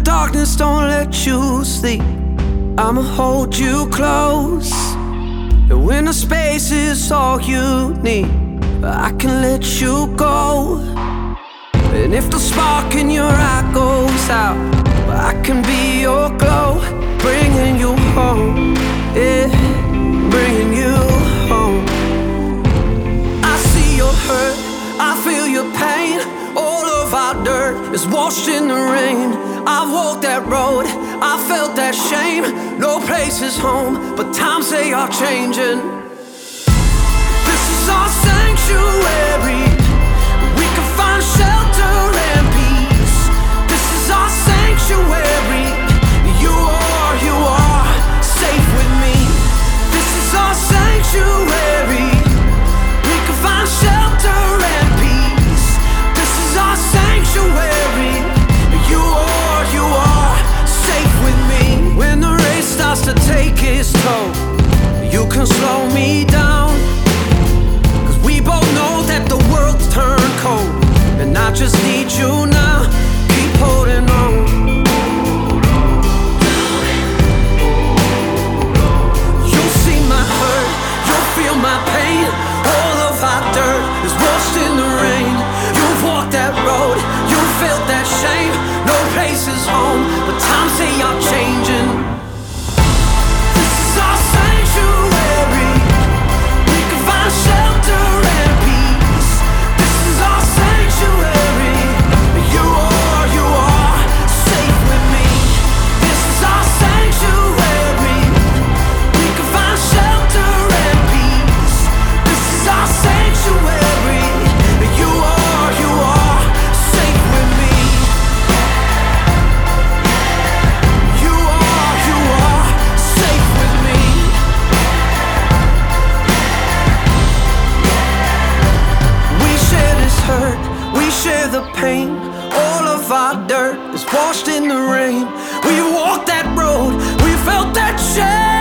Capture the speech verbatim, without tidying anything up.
darkness don't let you sleep, I'ma hold you close. And when the space is all you need, I can let you go. And if the spark in your eye goes out, I can be your glow, bringing you home, yeah, bringing you home. I see your hurt, I feel your pain. All of our dirt is washed in the rain. I've walked that road, I felt that shame. No place is home, but times they are changing. This is our sanctuary, we can find shelter and peace. This is our sanctuary, you are, you are safe with me. This is our sanctuary, we can find shelter and peace. This is our sanctuary, you are, you are safe with me. When the race starts to take its toll, you can slow me down, cause we both know that the world's turned cold, and I just need you now. Keep holding on. You'll see my hurt, you'll feel my pain. All of our dirt is washed in the rain. You've walked that road, you felt that shame. No place is home, but times they are changing. This is our sanctuary, we can find shelter and peace. This is our sanctuary, you are, you are safe with me. This is our sanctuary, we can find shelter and peace. This is our sanctuary, you are, you are safe with me. You are, you are safe with me. We share this hurt, we share the pain. All of our dirt is washed in the rain. We walked that road, we felt that shame.